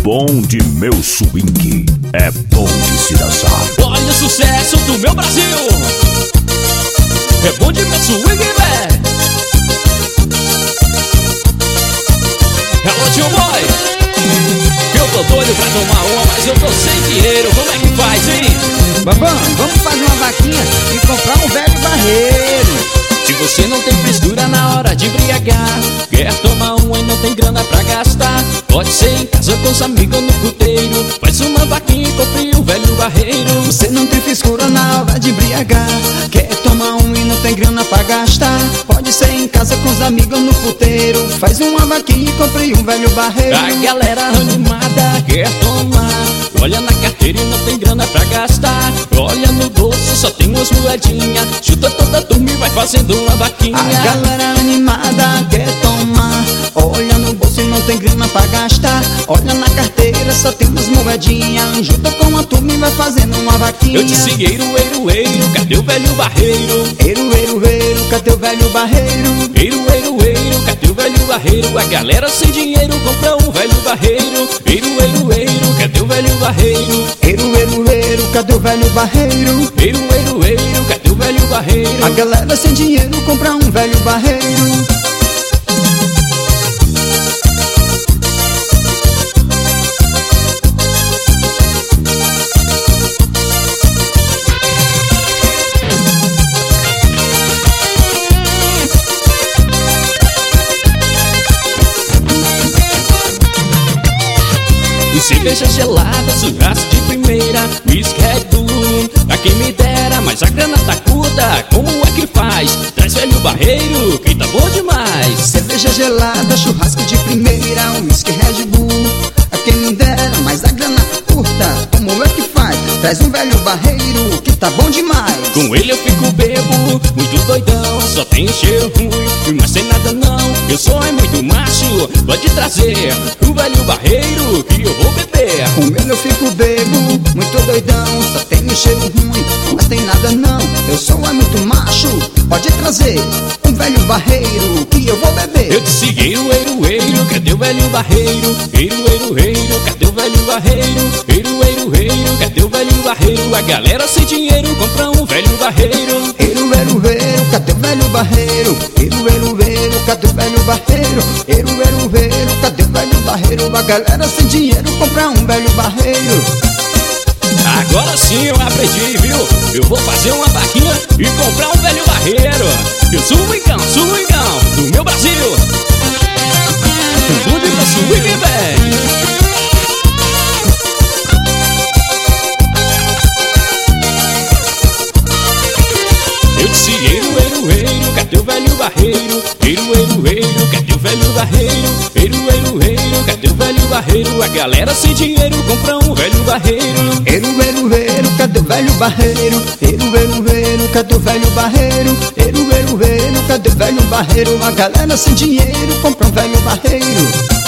bonde, meu swing, é bom de se dançar. Olha o sucesso do meu Brasil, é bom de meu swing, velho. Alô, tio boy, eu tô doido pra tomar uma, mas eu tô sem dinheiro, como é que faz, hein? Babão, vamos fazer uma vaquinha e comprar um velho barreiro. Se você não tem frescura na hora de embriagar, quer tomar uma e não tem grana pra gastar, pode ser em casa com os amigos ou no puteiro. Faz uma vaquinha e compre um velho barreiro. Você não tem frescura na hora de embriagar, quer tomar um e não tem grana pra gastar, pode ser em casa com os amigos ou no puteiro. Faz uma vaquinha e compre um velho barreiro. A galera animada quer tomar, olha na carteira e não tem grana pra gastar, olha no bolso só tem umas moedinhas, chuta toda a turma e vai fazendo uma vaquinha. A galera animada quer tomar, olha no bolso e não tem grana pra gastar, olha na carteira só tem umas moedinhas, junta com a turma e vai fazendo uma vaquinha. Eu disse eiro, cadê o velho barreiro? Eiro, cadê o velho barreiro? Eiro, cadê o velho barreiro? A galera sem dinheiro compra um velho barreiro. Eiro, cadê o velho barreiro? Eiro, cadê o velho barreiro? Eiro, cadê o velho barreiro? A galera sem dinheiro compra um velho barreiro. Cerveja gelada, churrasco de primeira, whisky Red Bull, pra quem me dera, mas a grana tá curta, como é que faz? Traz velho barreiro, que tá bom demais. Cerveja gelada, churrasco de primeira, whisky Red Bull, a quem me dera, mas a grana curta, como é que faz? Traz um velho barreiro, que tá bom demais. Com ele eu fico bebo, muito doidão, só tem cheiro ruim, mas sem nada não, eu sou muito macho, pode trazer um velho barreiro, que eu vou beber. Com ele eu fico bebo, muito doidão, só tem cheiro ruim, mas tem nada não, eu sou muito macho, pode trazer um velho barreiro, que eu vou beber. Eu disse eiro, cadê o velho barreiro? Eiro, cadê o velho barreiro? Eiro, cadê o velho barreiro? A galera sem dinheiro compra um velho barreiro. Eiro, cadê o velho barreiro? Eiro, cadê o velho barreiro? Eiro, cadê o velho barreiro? A galera sem dinheiro compra um velho barreiro. Agora sim eu aprendi, viu? Eu vou fazer uma vaquinha e comprar um velho barreiro. Eu sou o swingão do meu Brasil. Tudo pra swing, velho. Eu disse eiro, cadê o velho barreiro? Eiro, cadê o velho barreiro? Eiro, cadê o velho barreiro? A galera sem dinheiro compra um velho barreiro. Eiro, cadê o velho barreiro? Eiro, cadê o velho barreiro? Eiro, cadê o velho barreiro? A galera sem dinheiro compra um velho barreiro.